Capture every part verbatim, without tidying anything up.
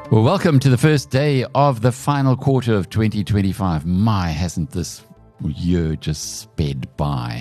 Well, welcome to the first day of the final quarter of twenty twenty-five. My, hasn't this year just sped by?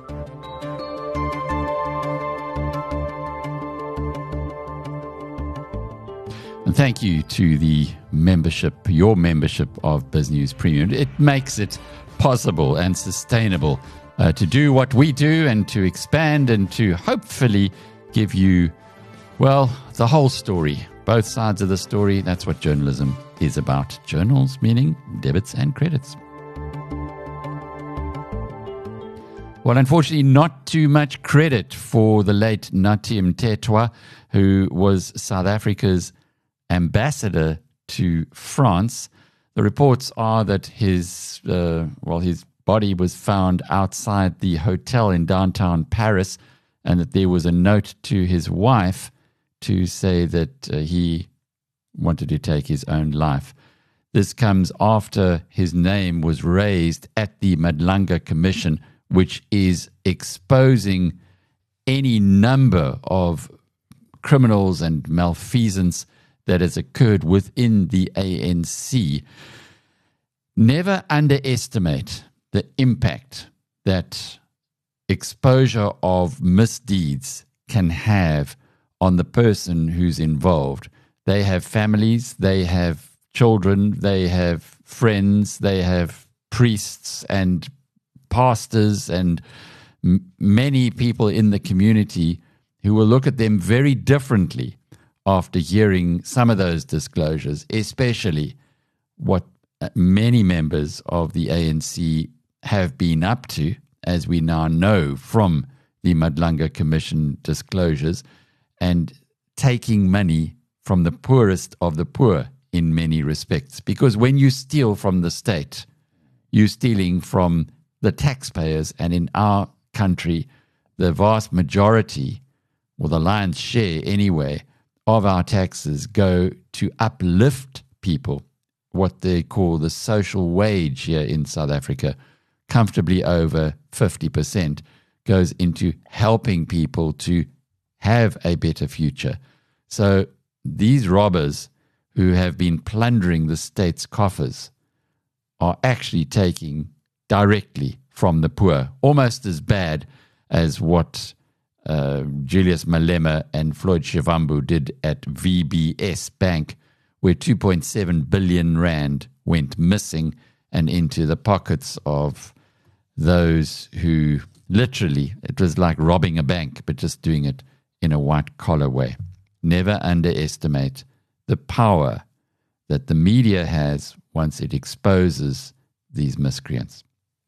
And thank you to the membership, your membership of BizNews Premium. It makes it possible and sustainable uh, to do what we do and to expand and to hopefully give you, well, the whole story. Both sides of the story. That's what journalism is about. Journals meaning debits and credits. Well, unfortunately, not too much credit for the late Nathi Mthethwa, who was South Africa's ambassador to France. The reports are that his, uh, well, his body was found outside the hotel in downtown Paris, and that there was a note to his wife to say that uh, he wanted to take his own life. This comes after his name was raised at the Madlanga Commission, which is exposing any number of criminals and malfeasance that has occurred within the A N C. Never underestimate the impact that exposure of misdeeds can have on the person who's involved. They have families, they have children, they have friends, they have priests and pastors and m- many people in the community who will look at them very differently after hearing some of those disclosures, especially what many members of the A N C have been up to, as we now know from the Madlanga Commission disclosures, and taking money from the poorest of the poor in many respects. Because when you steal from the state, you're stealing from the taxpayers. And in our country, the vast majority, or the lion's share anyway, of our taxes go to uplift people, what they call the social wage here in South Africa. Comfortably over fifty percent goes into helping people to have a better future. So these robbers who have been plundering the state's coffers are actually taking directly from the poor, almost as bad as what uh, Julius Malema and Floyd Shivambu did at V B S Bank, where two point seven billion rand went missing and into the pockets of those who literally, it was like robbing a bank, but just doing it in a white-collar way. Never underestimate the power that the media has once it exposes these miscreants.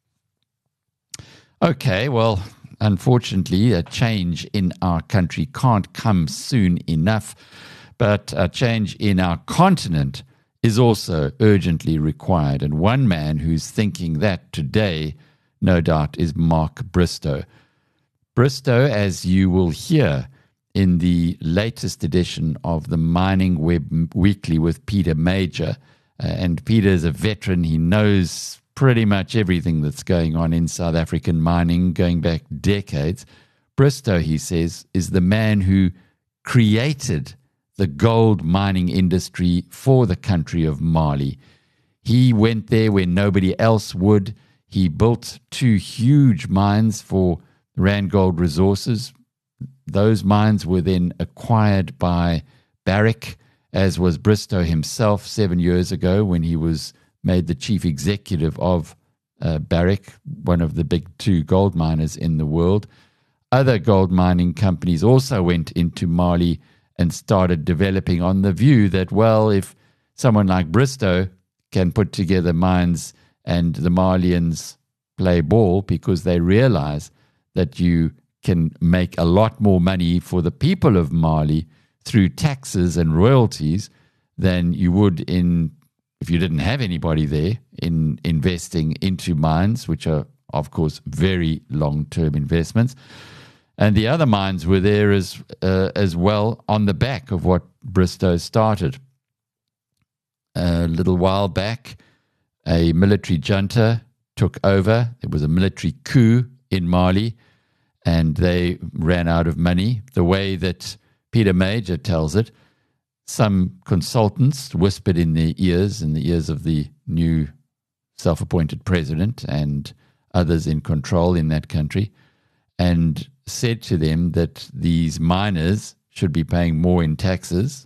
Okay, well, unfortunately, a change in our country can't come soon enough, but a change in our continent is also urgently required. And one man who's thinking that today, no doubt, is Mark Bristow. Bristow, as you will hear in the latest edition of the Mining Web Weekly with Peter Major, uh, and Peter is a veteran. He knows pretty much everything that's going on in South African mining going back decades. Bristow, he says, is the man who created the gold mining industry for the country of Mali. He went there where nobody else would. He built two huge mines for Randgold Resources. Those mines were then acquired by Barrick, as was Bristow himself seven years ago when he was made the chief executive of uh, Barrick, one of the big two gold miners in the world. Other gold mining companies also went into Mali and started developing on the view that, well, if someone like Bristow can put together mines and the Malians play ball, because they realize that you can make a lot more money for the people of Mali through taxes and royalties than you would in if you didn't have anybody there in investing into mines, which are, of course, very long-term investments. And the other mines were there as uh, as well on the back of what Bristow started. A little while back, a military junta took over. There was a military coup in Mali, and they ran out of money. The way that Peter Major tells it, some consultants whispered in their ears, in the ears of the new self-appointed president and others in control in that country, and said to them that these miners should be paying more in taxes.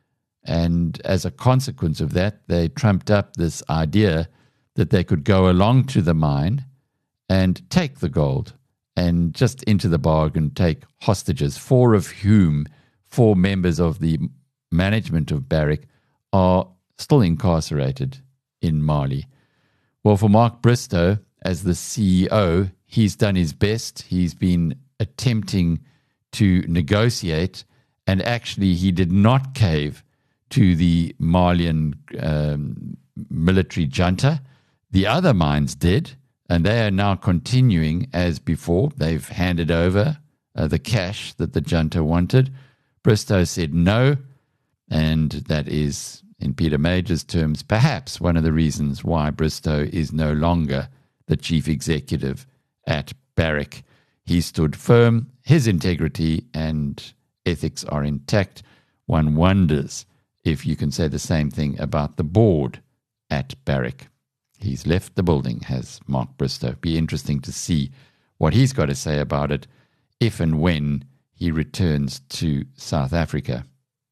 And as a consequence of that, they trumped up this idea that they could go along to the mine and take the gold, and just into the bargain take hostages, four of whom, four members of the management of Barrick, are still incarcerated in Mali. Well, for Mark Bristow, as the C E O, he's done his best. He's been attempting to negotiate, and actually he did not cave to the Malian um, military junta. The other mines did, and they are now continuing as before. They've handed over uh, the cash that the junta wanted. Bristow said no, and that is, in Peter Major's terms, perhaps one of the reasons why Bristow is no longer the chief executive at Barrick. He stood firm, his integrity and ethics are intact. One wonders if you can say the same thing about the board at Barrick. He's left the building, has Mark Bristow. Be interesting to see what he's got to say about it if and when he returns to South Africa.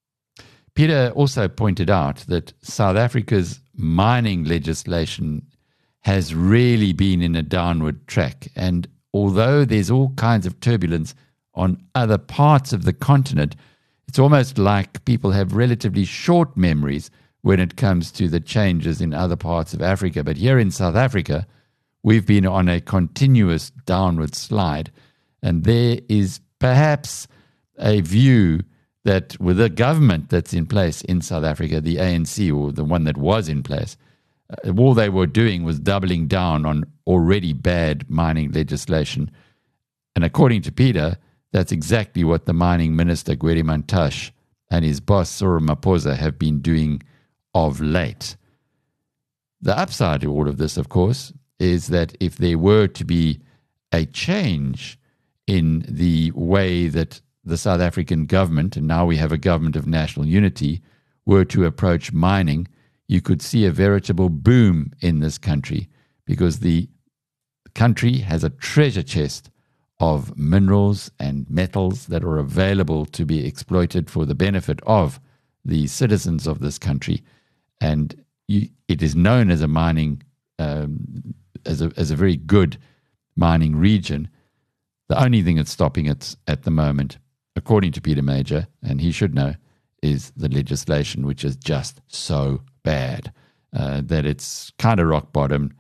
Peter also pointed out that South Africa's mining legislation has really been in a downward track. And although there's all kinds of turbulence on other parts of the continent, it's almost like people have relatively short memories when it comes to the changes in other parts of Africa. But here in South Africa, we've been on a continuous downward slide. And there is perhaps a view that with the government that's in place in South Africa, the A N C, or the one that was in place, uh, all they were doing was doubling down on already bad mining legislation. And according to Peter, that's exactly what the mining minister, Gwede Mantashe, and his boss, Cyril Ramaphosa, have been doing of late. The upside to all of this, of course, is that if there were to be a change in the way that the South African government, and now we have a government of national unity, were to approach mining, you could see a veritable boom in this country, because the country has a treasure chest of minerals and metals that are available to be exploited for the benefit of the citizens of this country. And you, it is known as a mining, um, as a as a very good mining region. The only thing that's stopping it at the moment, according to Peter Major, and he should know, is the legislation, which is just so bad uh, that it's kind of rock bottom.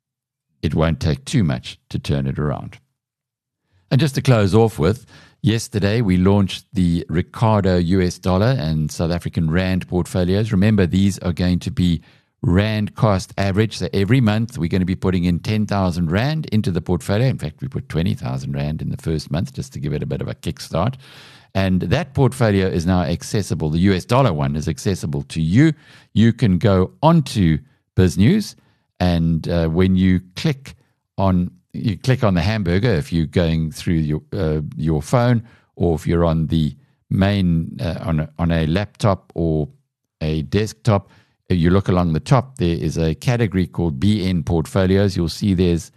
It won't take too much to turn it around. And just to close off with, yesterday we launched the Ricardo U S dollar and South African Rand portfolios. Remember, these are going to be Rand cost average. So every month we're going to be putting in ten thousand Rand into the portfolio. In fact, we put twenty thousand Rand in the first month just to give it a bit of a kickstart. And that portfolio is now accessible. The U S dollar one is accessible to you. You can go onto BizNews, and uh, when you click on you click on the hamburger, if you're going through your uh, your phone, or if you're on the main uh, on a, on a laptop or a desktop, you look along the top. There is a category called B N Portfolios. You'll see there's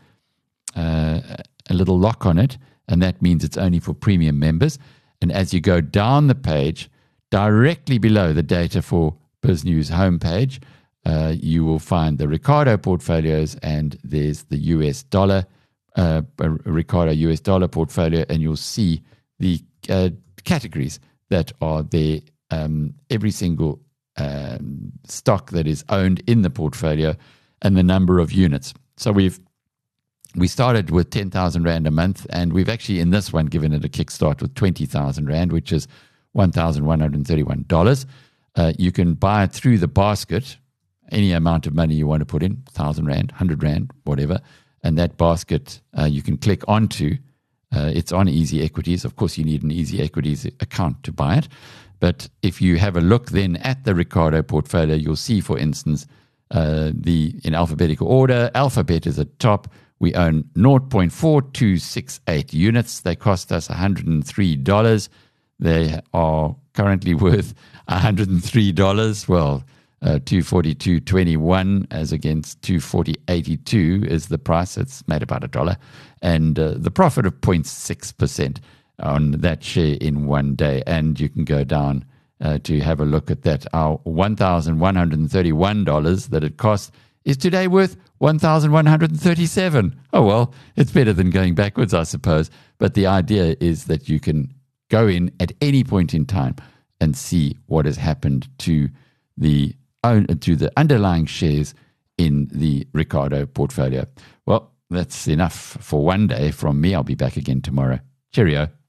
uh, a little lock on it, and that means it's only for premium members. And as you go down the page, directly below the data for BizNews homepage, uh, you will find the Ricardo portfolios, and there's the U S dollar, uh, Ricardo U S dollar portfolio, and you'll see the uh, categories that are there, um, every single um, stock that is owned in the portfolio, and the number of units. So we've We started with ten thousand Rand a month, and we've actually in this one given it a kickstart with twenty thousand Rand, which is one thousand one hundred thirty-one dollars. Uh, you can buy it through the basket, any amount of money you want to put in, one thousand Rand, one hundred Rand, whatever. And that basket uh, you can click onto. Uh, it's on Easy Equities. Of course, you need an Easy Equities account to buy it. But if you have a look then at the Ricardo portfolio, you'll see, for instance, uh, the in alphabetical order, Alphabet is at top. We own zero point four two six eight units. They cost us one hundred three dollars. They are currently worth one hundred three dollars. Well, uh, two forty-two twenty-one as against two forty eighty-two is the price. It's made about a dollar. And uh, the profit of zero point six percent on that share in one day. And you can go down uh, to have a look at that. Our one thousand one hundred thirty-one dollars that it cost is today worth one thousand one hundred thirty-seven dollars. Oh, well, it's better than going backwards, I suppose. But the idea is that you can go in at any point in time and see what has happened to the own, to the underlying shares in the Ricardo portfolio. Well, that's enough for one day from me. I'll be back again tomorrow. Cheerio.